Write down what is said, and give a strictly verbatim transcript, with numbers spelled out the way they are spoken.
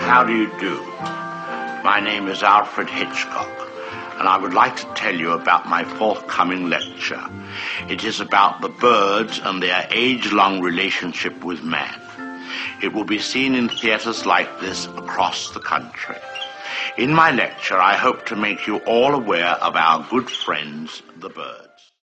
how do you do? My name is Alfred Hitchcock, and I would like to tell you about my forthcoming lecture. It is about the birds and their age-long relationship with man. It will be seen in theaters like this across the country. In my lecture, I hope to make you all aware of our good friends, the birds.